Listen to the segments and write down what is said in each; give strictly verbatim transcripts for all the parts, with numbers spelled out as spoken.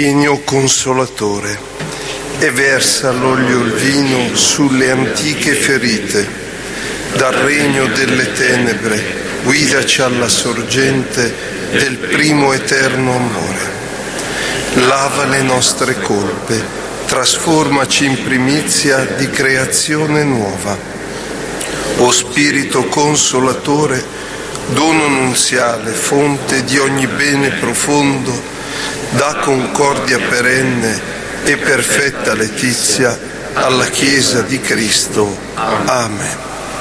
Vieni, o Consolatore, e versa l'olio e il vino sulle antiche ferite. Dal regno delle tenebre guidaci alla sorgente del primo eterno amore. Lava le nostre colpe, trasformaci in primizia di creazione nuova. O Spirito Consolatore, dono nunziale, fonte di ogni bene profondo, dà concordia perenne e perfetta letizia alla Chiesa di Cristo. Amen.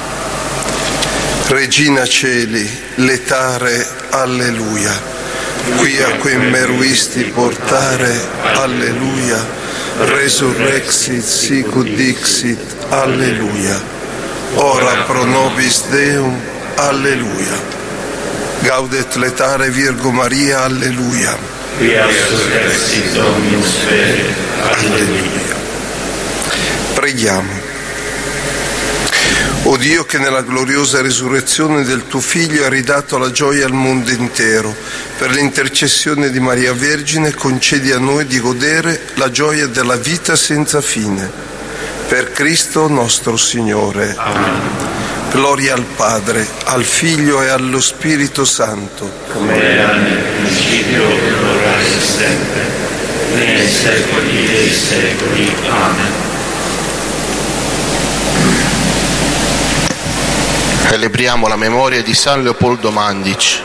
Regina Celi, letare, alleluia. Qui a quei meruisti portare, alleluia. Resurrexit sicut dixit, alleluia. Ora pro nobis Deum, alleluia. Gaudet letare Virgo Maria, alleluia. Quia surrexit Dominus Fere, alleluia. Preghiamo. O Dio, che nella gloriosa risurrezione del tuo Figlio hai ridato la gioia al mondo intero, per l'intercessione di Maria Vergine concedi a noi di godere la gioia della vita senza fine. Per Cristo nostro Signore. Amen. Gloria al Padre, al Figlio e allo Spirito Santo. Come era nel principio, ora e sempre, nei secoli dei secoli. Amen. Celebriamo la memoria di San Leopoldo Mandic.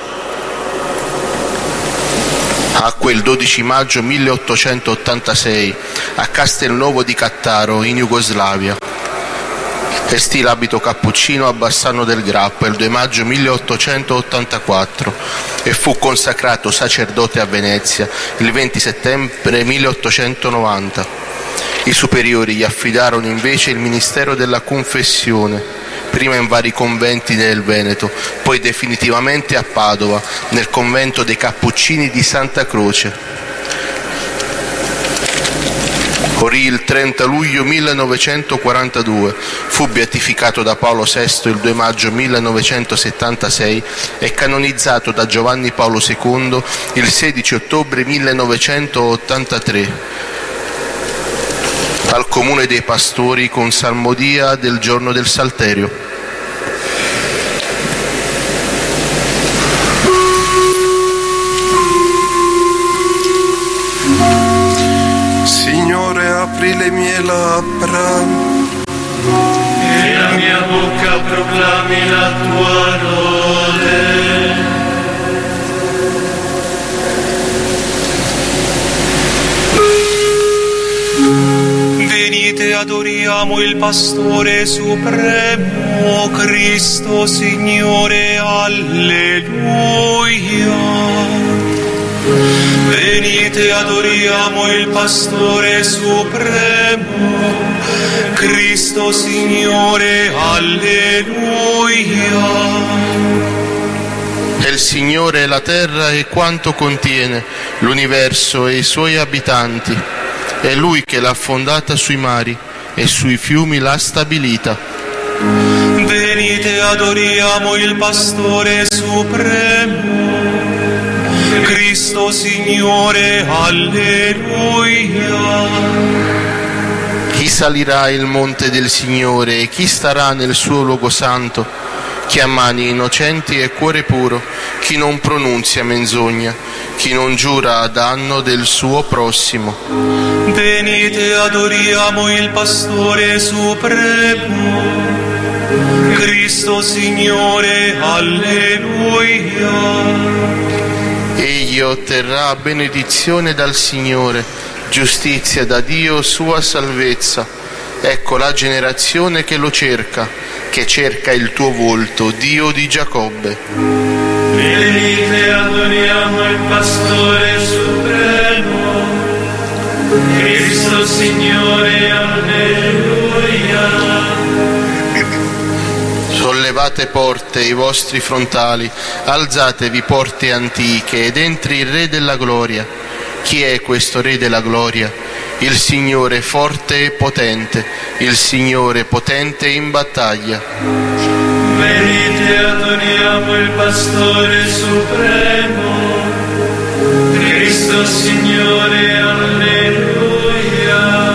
Nacque il dodici maggio milleottocentottantasei a Castelnuovo di Cattaro, in Jugoslavia. Vestì l'abito cappuccino a Bassano del Grappa il due maggio milleottocentottantaquattro e fu consacrato sacerdote a Venezia il venti settembre milleottocentonovanta. I superiori gli affidarono invece il ministero della confessione, prima in vari conventi del Veneto, poi definitivamente a Padova, nel convento dei Cappuccini di Santa Croce. Morì il trenta luglio millenovecentoquarantadue, fu beatificato da Paolo sesto il due maggio millenovecentosettantasei e canonizzato da Giovanni Paolo secondo il sedici ottobre millenovecentottantatré al Comune dei Pastori con salmodia del giorno del Salterio. Apri le mie labbra e la mia bocca proclami la tua lode. Venite, adoriamo il Pastore Supremo, Cristo Signore, alleluia. Venite, adoriamo il Pastore Supremo, Cristo Signore, alleluia. È il Signore la terra e quanto contiene, l'universo e i suoi abitanti. È Lui che l'ha fondata sui mari e sui fiumi l'ha stabilita. Venite, adoriamo il Pastore Supremo, Cristo Signore, alleluia. Chi salirà il monte del Signore e chi starà nel suo luogo santo? Chi ha mani innocenti e cuore puro, chi non pronunzia menzogna, chi non giura a danno del suo prossimo. Venite, adoriamo il Pastore Supremo, Cristo Signore, alleluia. Egli otterrà benedizione dal Signore, giustizia da Dio, sua salvezza. Ecco la generazione che lo cerca, che cerca il tuo volto, Dio di Giacobbe. Venite, adoriamo il Pastore Supremo, Cristo Signore, alleluia. Sollevate porte i vostri frontali, alzatevi porte antiche ed entri il Re della Gloria. Chi è questo Re della Gloria? Il Signore forte e potente, il Signore potente in battaglia. Venite, adoriamo il Pastore Supremo, Cristo Cristo Signore, alleluia.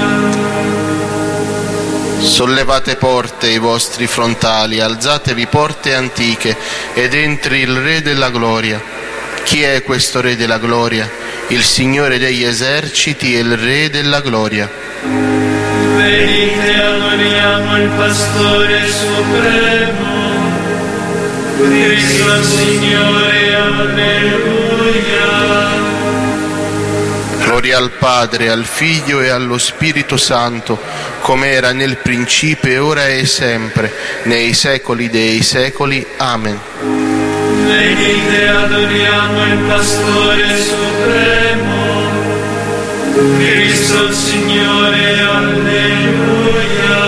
Sollevate porte i vostri frontali, alzatevi porte antiche, ed entri il Re della Gloria. Chi è questo Re della Gloria? Il Signore degli eserciti e il Re della Gloria. Venite, adoriamo il Pastore Supremo, Cristo Signore, alleluia. Gloria al Padre, al Figlio e allo Spirito Santo, come era nel principio, ora e sempre, nei secoli dei secoli. Amen. Venite, adoriamo il Pastore Supremo, Cristo Signore, alleluia.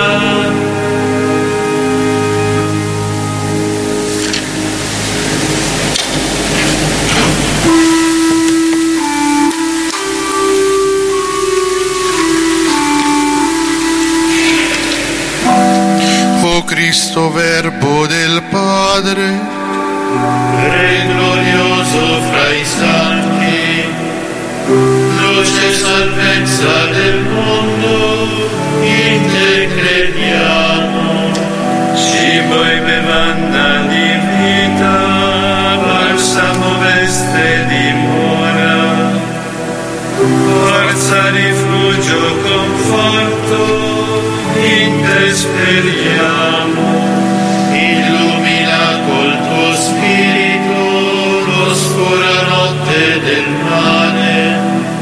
O Cristo, Verbo del Padre, Re glorioso fra i santi, luce e salvezza del mondo, in te crediamo. Cibo e bevanda di vita, balsamo veste dimora, forza, rifugio, conforto, in te speriamo. Illumina col tuo spirito l'oscura notte del male,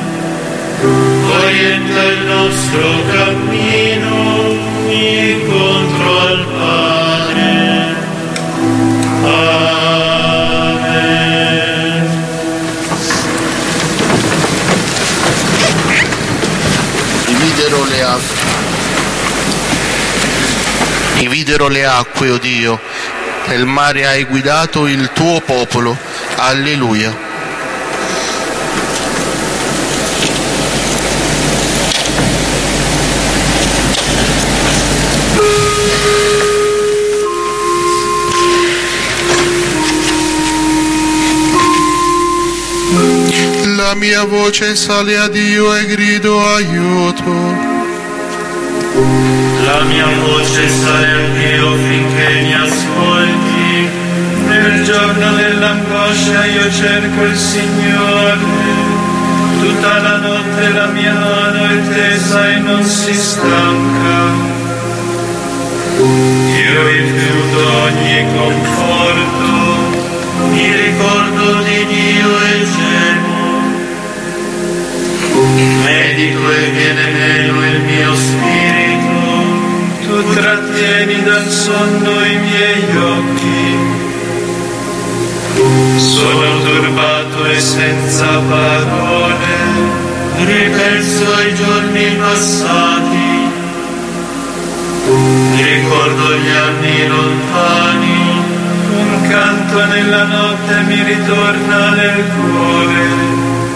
orienta il nostro cammino incontro al Padre. Amen. dividero le acque. Dividero le acque, o Dio, nel mare hai guidato il tuo popolo. Alleluia. La mia voce sale a Dio e grido aiuto. La mia voce sale a Dio finché mi ascolti. Nel giorno dell'angoscia io cerco il Signore. Tutta la notte la mia mano è tesa e non si stanca. Io rifiuto ogni conforto, mi ricordo di Dio e gemo. Medico e viene meno il mio spirito, tu trattieni dal sonno i miei occhi. Sono turbato e senza parole, ripenso ai giorni passati, ricordo gli anni lontani, un canto nella notte mi ritorna nel cuore.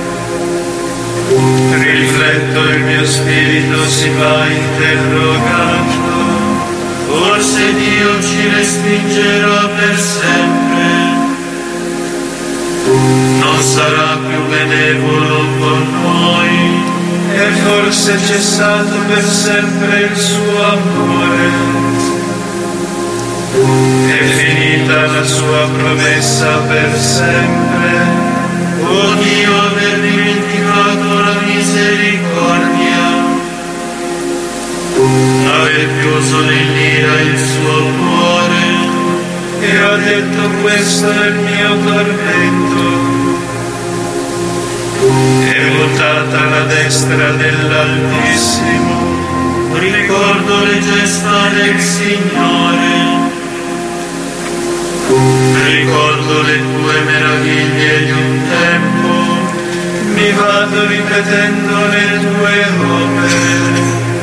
Rifletto, il mio spirito si va interrogando, forse Dio ci respingerà per sempre, non sarà più benevolo con noi, e forse è cessato per sempre il suo amore, è finita la sua promessa per sempre. Oh Dio, aver dimenticato la misericordia, aver chiuso nell'ira il suo cuore, e ho detto questo è il mio tormento, è voltata alla destra dell'Altissimo, ricordo le gesta del Signore, ricordo le tue meraviglie di un tempo, mi vado ripetendo le tue opere,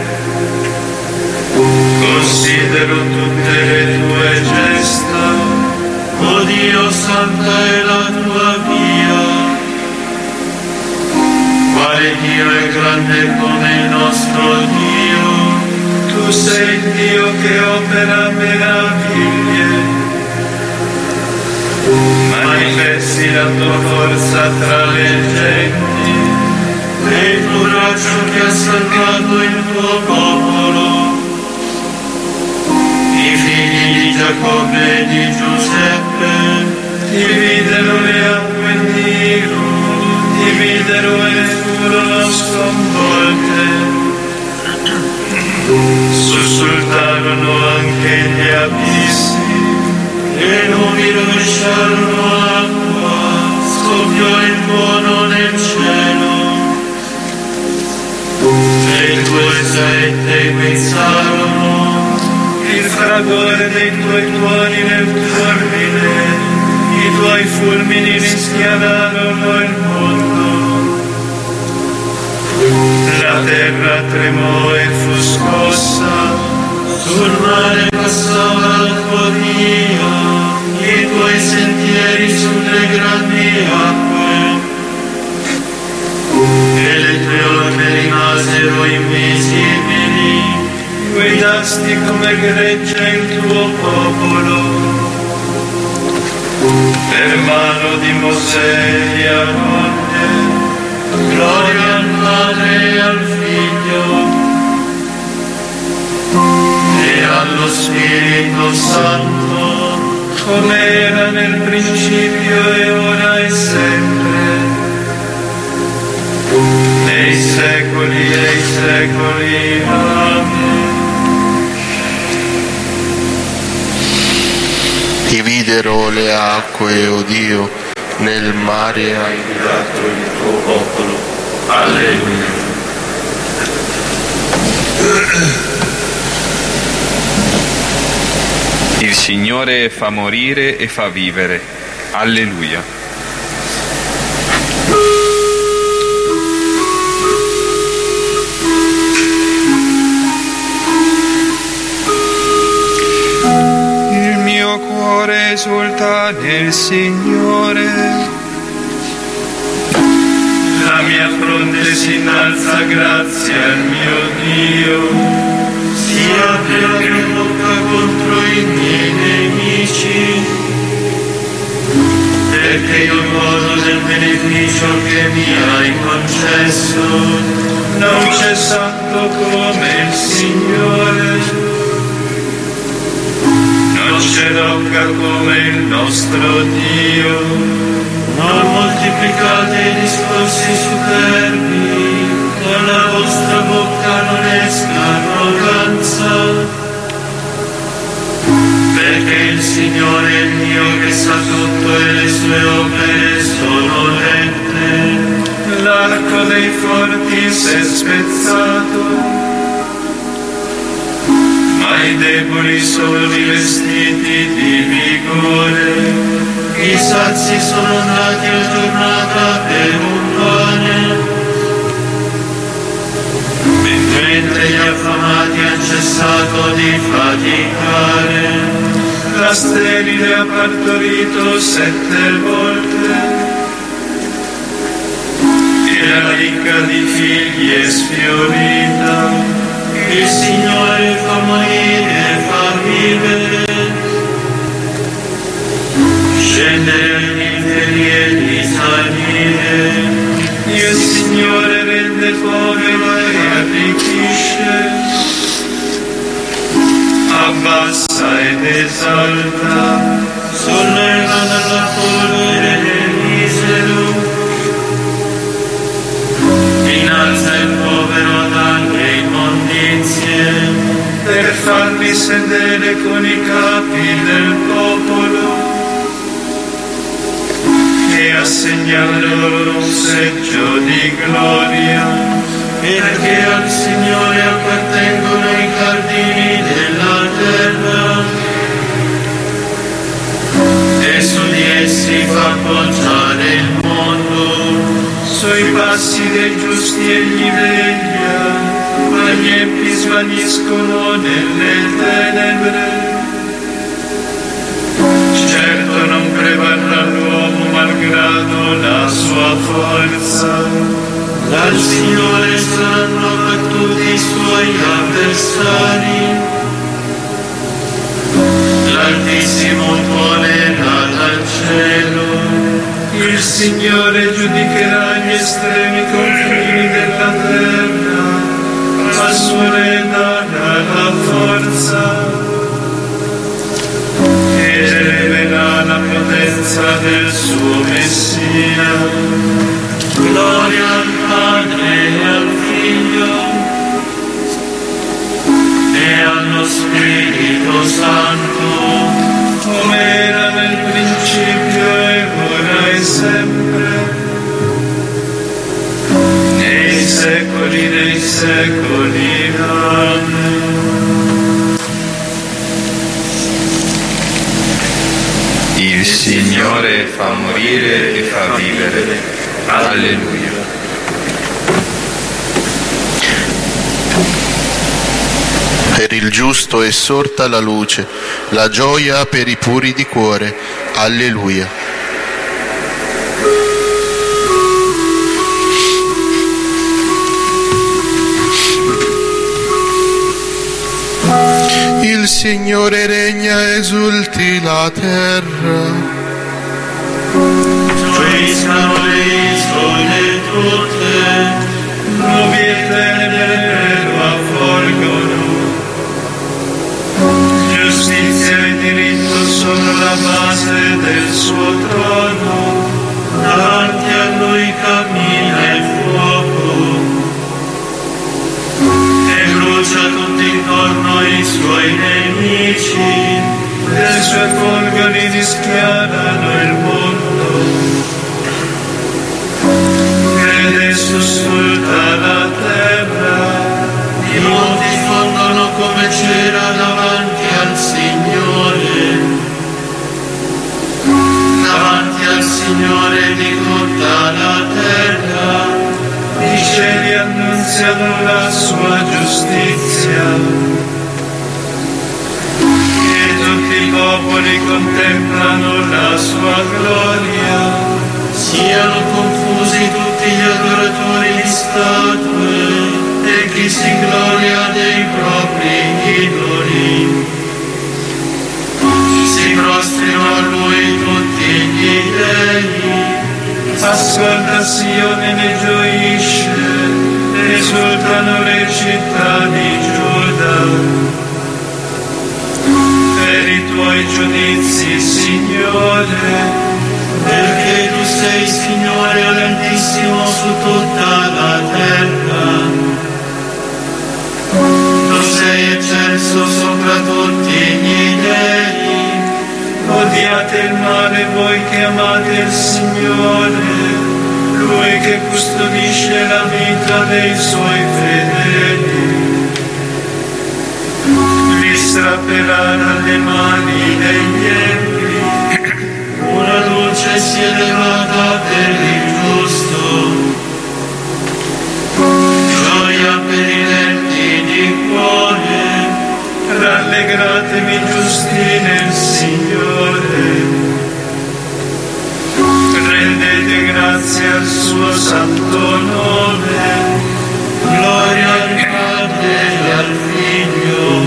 considero tutte le tue gesta, o Dio, santa è la tua via. Quale Dio è grande come il nostro Dio, tu sei il Dio che opera meraviglie. Manifesti la tua forza tra le genti, e il tuo braccio che ha salvato il tuo popolo. I figli di Giacobbe e di Giuseppe dividero le acque in Nilo, dividero e furono sconvolte. Sussultarono anche gli abissi e nubi rovesciarono acqua, scoppiò il tuono nel cielo. Le tue sette guizzarono, il fragore dei tuoi tuoni nel turbine, i tuoi fulmini rischiararono il mondo. La terra tremò e fu scossa, sul mare passava il tuo Dio, i tuoi sentieri sulle grandi acque. E le tue orme rimasero invisibili, guidasti come gregge il tuo popolo. Per mano di Mosè e Aronne, gloria al Padre e al Figlio e allo Spirito Santo, come era nel principio e ora e sempre, nei secoli dei secoli. Amen. Dividero le acque, o Dio, nel mare hai guidato il tuo popolo. Alleluia. Il Signore fa morire e fa vivere. Alleluia. Il mio cuore esulta nel Signore, la mia fronte si innalza grazie al mio Dio. Si apre la mia bocca contro i miei nemici, perché io godo del beneficio che mi hai concesso. Non c'è santo come il Signore, non c'è rocca come il nostro Dio. Non moltiplicate i discorsi superbi, dalla vostra bocca non esca arroganza, perché il Signore è il Dio che sa tutto e le sue opere sono rette. L'arco dei forti si è spezzato, ma i deboli sono rivestiti di vigore. I sazi sono andati a giornata per un pane, mentre gli affamati hanno cessato di faticare. La sterile ha partorito sette volte, e la ricca di figli è sfiorita. Il Signore fa morire e fa vivere, scendere agli inferi e li salire. Il Signore rende povero e arricchisce, abbassa ed esalta, solleva dalla polvere del misero, innalza il povero dalle immondizie, per farli sedere con i capi del popolo e assegnare loro un seggio di gloria, perché al Signore appartengono i giardini della terra e su di essi fa poggiare il mondo. Sui passi dei giusti egli veglia, ma gli empi svaniscono nelle tenebre. Certo non prevarrà l'uomo malgrado la sua forza, dal Signore saranno battuti i suoi avversari. L'Altissimo tuonerà dal cielo, il Signore giudicherà gli estremi confini potenza del suo Messia. Gloria al Padre e al Figlio e allo Spirito Santo, come era nel principio e ora e sempre, nei secoli dei secoli. Amen. Il Signore fa morire e fa vivere. Alleluia. Per il giusto è sorta la luce, la gioia per i puri di cuore. Alleluia. Il Signore regna, esulti la terra. Gioiscano le isole tutte, nubi eterne lo avvolgono. Giustizia e diritto sono la base del suo trono, davanti a lui cammina il fuoco e brucia tutti intorno i suoi nemici, le sue folgori rischiarano il mondo. Crede sussulta la terra, i monti fondono come cera davanti al Signore, davanti al Signore di tutta la terra. I cieli annunziano la sua giustizia e tutti i popoli contemplano la sua gloria. Siano confusi tutti gli adoratori di statue e chi si gloria dei propri idoli. Si prostrino a lui tutti gli dei. Ascolta Sione ne gioisce, esultano le città di Giuda. Per i tuoi giudizi, Signore, perché tu sei Signore Altissimo su tutta la terra. Tu sei eccelso sopra tutti gli dei. Odiate il male voi che amate il Signore, Lui che custodisce la vita dei Suoi fedeli. Li strapperà dalle mani degli empi, una luce si è levata per il giusto. Gioia per i letti di cuore, rallegratevi giusti nel Signore. Rendete grazie al suo santo nome. Gloria al Padre e al Figlio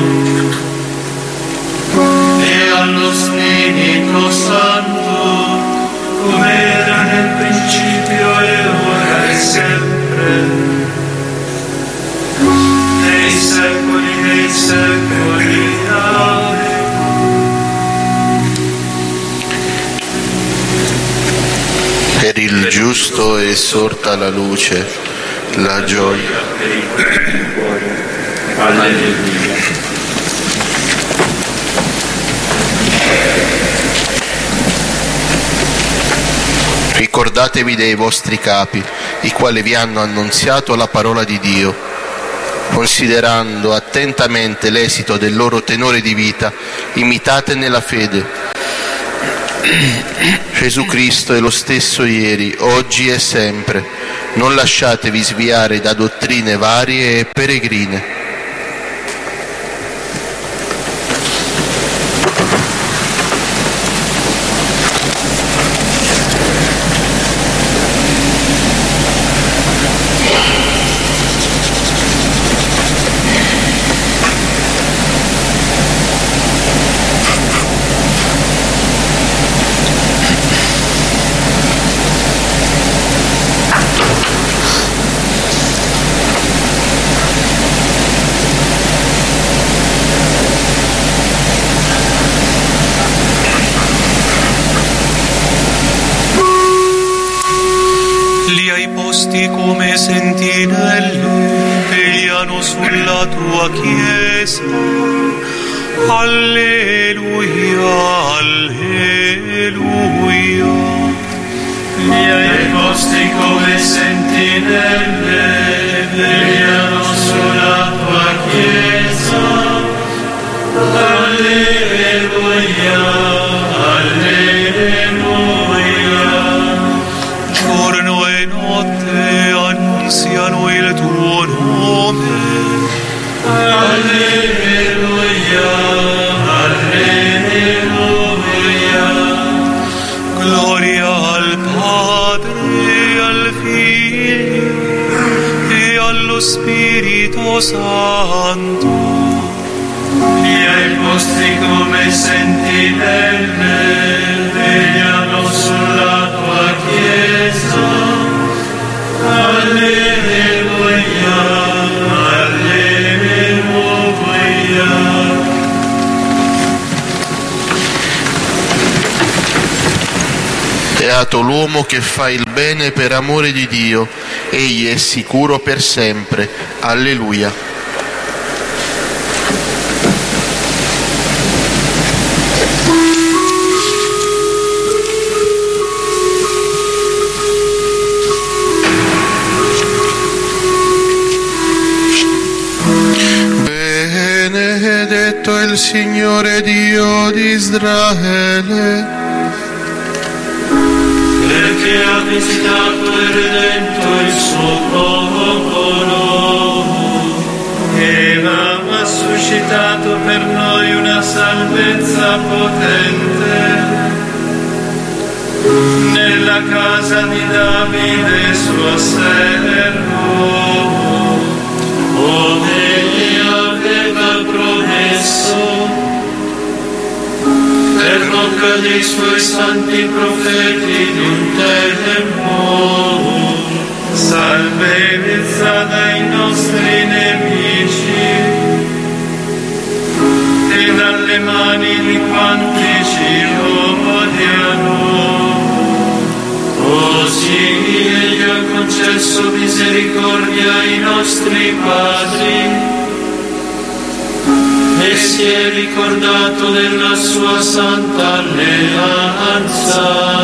e allo Spirito Santo, come era nel principio e ora e sempre, nei secoli dei secoli. Amen. Per il giusto è sorta la luce, la gioia per i cuori. Alleluia. Ricordatevi dei vostri capi, i quali vi hanno annunziato la parola di Dio. Considerando attentamente l'esito del loro tenore di vita, imitate nella fede. Gesù Cristo è lo stesso ieri, oggi e sempre. Non lasciatevi sviare da dottrine varie e peregrine. posti come sentinelle, vegliano sulla tua Chiesa. Alleluia, alleluia. Li hai posti come sentinelle, vegliano sulla tua Chiesa. Alleluia, alleluia. Giorno e notte annunziano il tuo nome. Alleluia, alleluia. Gloria al Padre, al Figlio e allo Spirito Santo. Li hai posti come sentinelle, vegliano sulla tua Chiesa. Alleluia, alleluia. Beato l'uomo che fa il bene per amore di Dio, egli è sicuro per sempre. Alleluia. Benedetto il Signore Dio di Israele, perché ha visitato e redento il suo popolo e ha suscitato per noi una salvezza potente nella casa di Davide suo servo, come egli aveva promesso per bocca dei suoi santi profeti di un tempo, salvezza dai nostri nemici e dalle mani di quanti ci odiano. Così egli ha concesso misericordia ai nostri padri e si è ricordato della sua santa alleanza,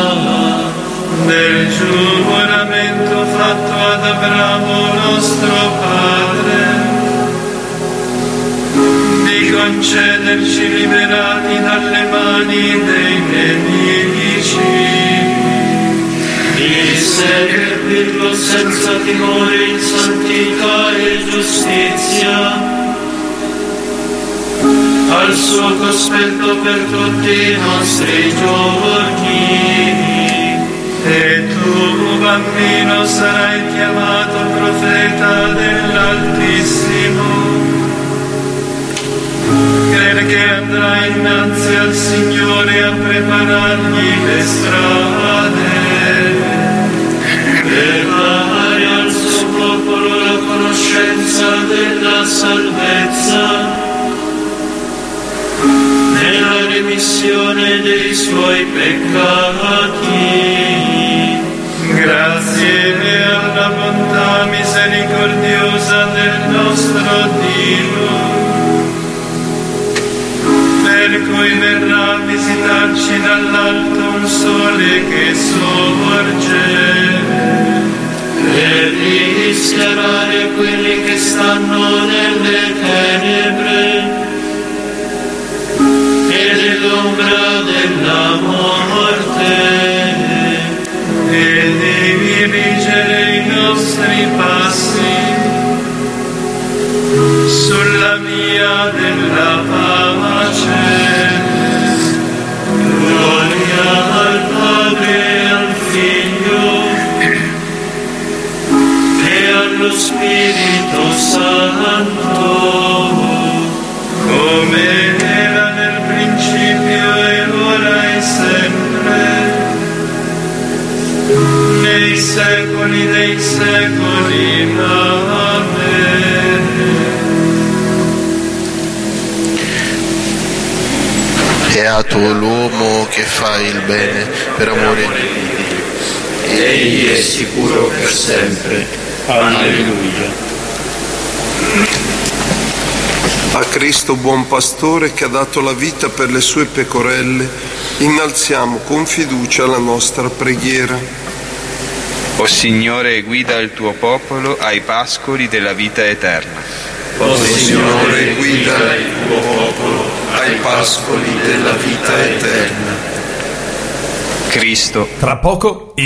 del giuramento fatto ad Abramo nostro padre, di concederci liberati dalle mani dei nemici, di servirlo senza timore in santità e giustizia, al suo cospetto per tutti i nostri giorni. E tu, bambino, sarai chiamato profeta dell'Altissimo, perché andrai innanzi al Signore a preparargli le strade, per dare al suo popolo la conoscenza della salvezza, nella remissione dei suoi peccati. Grazie alla bontà misericordiosa del nostro Dio, per cui verrà a visitarci dall'alto un sole che sorge, per rischiarare quelli che stanno nelle tenebre e nell'ombra della morte, e di dirigere i nostri passi sulla via della pace. Gloria al Padre e al Figlio e allo Spirito Santo, come era nel principio e ora e sempre, nei secoli dei secoli. Amen. Beato l'uomo che fa il bene per amore di Dio, Egli è sicuro per sempre. Alleluia. A Cristo buon pastore che ha dato la vita per le sue pecorelle, innalziamo con fiducia la nostra preghiera. O Signore, guida il tuo popolo ai pascoli della vita eterna. O Signore, guida il tuo popolo ai pascoli della vita eterna. Cristo. Tra poco